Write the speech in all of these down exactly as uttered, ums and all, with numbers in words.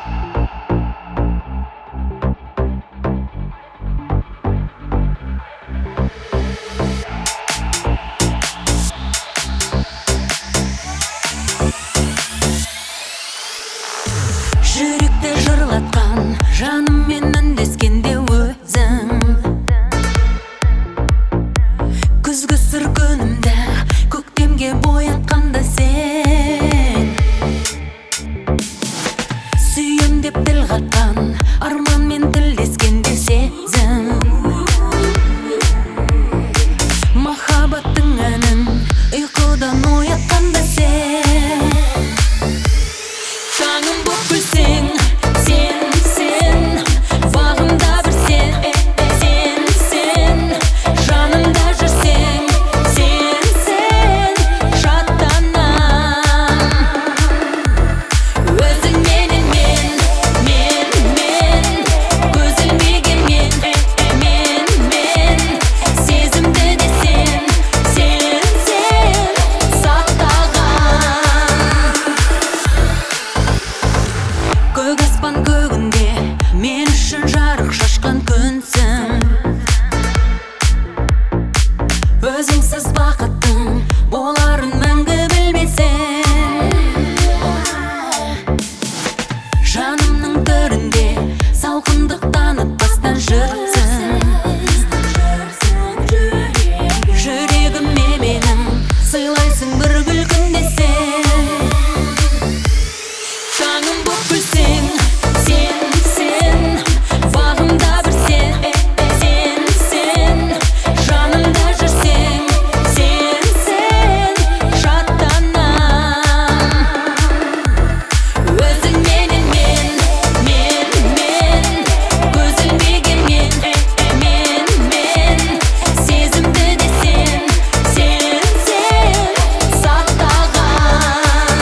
Жүректі жырлатқан жаныммен үндескенде өзің, күзгі сыр күнімді көктемге боятқанда сен, сүйем деп тіл қатқан арманмен тілдескенде сезім, махаббаттың әнін ұйқыдан оятқанда сен, таңым боп күлсең, сен, сен, бағымда бір сен, сен, сен, жанымда жүрсең, сен, сен, жаттанам. Өзіңменен мен, мен, мен, көз ілмеген мен, мен, мен, сезімді де сен, сен, сен, сақтаған. Көк аспан көгінде мен үшін жарық шашқан күнсің, өзіңсіз бақыттың боларын мәңгі білмесең, жанымның төрінде салқындық танытпастан жүрсің, жүрегіме менің сыйлайсың бір күлкімде сен, таңым боп күлсең, сен, сен, бағымда бір сен, сен, сен, жанымда жүрсең, сен, сен, жаттанам. Өзіңменен мен, мен, мен, көз ілмеген мен, мен, мен, сезімді де сен, сен, сен, сақтаған.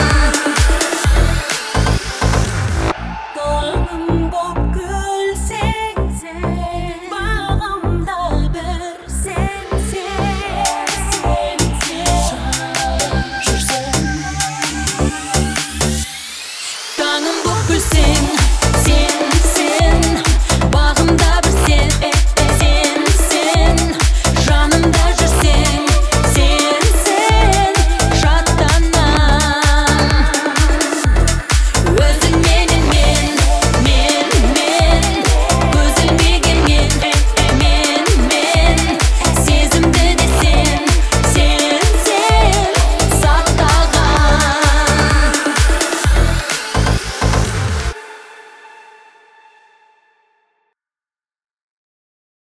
Таңым боп күлсең сен, бағымда бір сен, сен, сен, сен, жүрсең. Таңым боп күлсең,